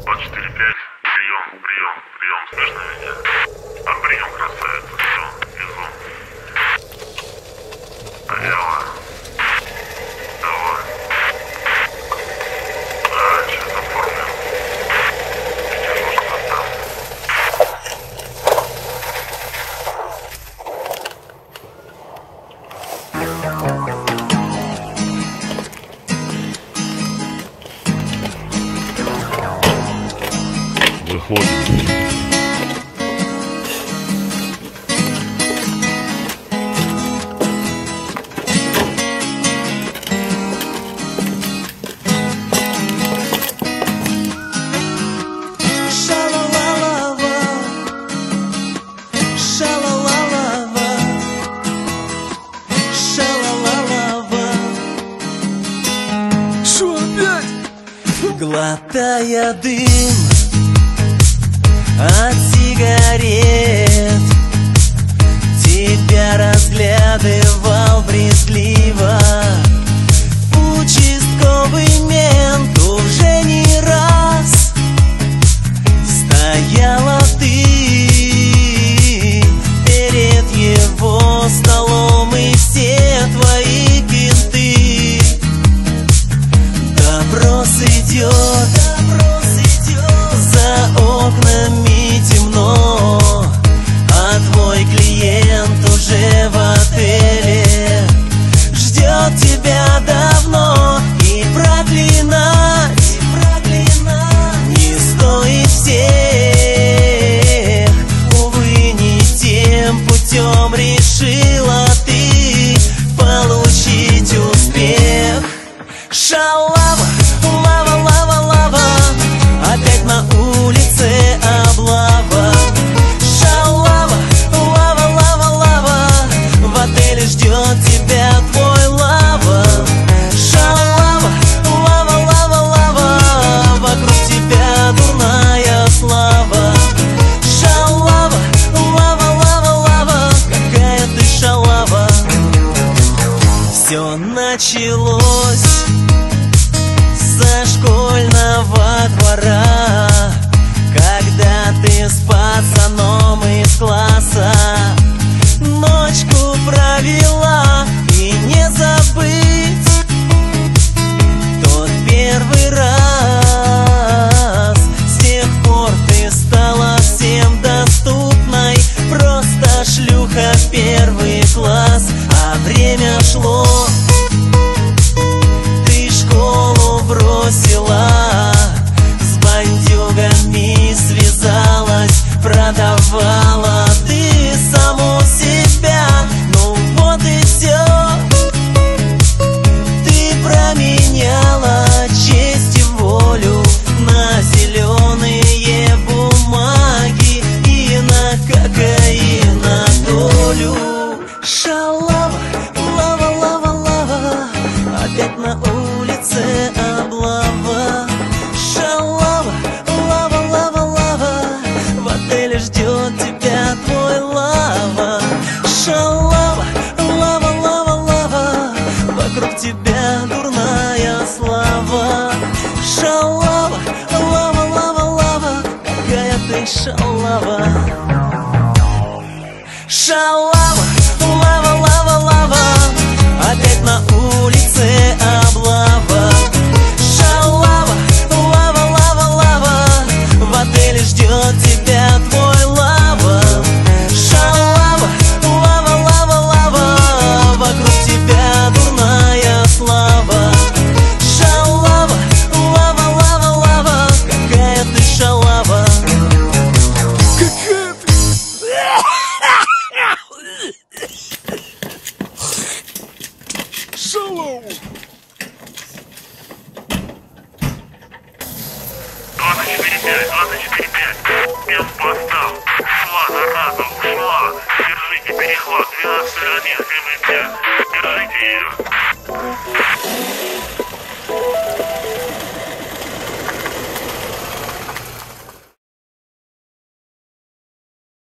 24-5, прием, слышно меня? Прием, красавица, все, везу. Алло, давай. Да, сейчас оформлю. Держу, что там. Выходит. Шо опять? Глотая дым от сигарет, тебя разглядывал брезгливо участковый мент. Уже не раз стояла ты перед его столом, и все твои кенты. Допрос идет, за окнами темно, а твой клиент уже в отеле ждет тебя давно. И проклинать не стоит всех, увы, не тем путем решила ты получить успех. Шалава, лава, лава, лава, опять на улице облава. Шалава, лава, лава, лава, в отеле ждет тебя твой лава. Шалава, лава, лава, лава, вокруг тебя дурная слава. Шалава, лава, лава, лава, какая ты шалава. Все началось со школьного двора, когда ты с пацаном из класса ночку провела. И не забыть тот первый раз. С тех пор ты стала всем доступной, просто шлюха первый класс. А время шло, бросила, с бандюгами связалась, продавала ты саму себя. Ну вот и все, ты променяла честь и волю на зеленые бумаги и на кокаинодолю. Шалава, лава, лава, лава, опять на улице облава. Шалава, лава, лава, лава, в отеле ждет тебя твой лава. Шалава, лава, лава, лава, вокруг тебя дурная слава. Шалава, лава, лава, лава, какая ты шалава. Шалава, лава, лава, лава, опять на улице облава. Шалава, лава, лава, лава, в отеле ждет тебя твой лава. Шалава, лава, лава, лава, вокруг тебя дурная слава. Шалава, лава, лава, лава, какая ты шалава. Какая ты? Шалава. 24-5, спецпостав, ушла, зараза, ушла. Держите перехват, 12 ранее, МВ5, держите ее.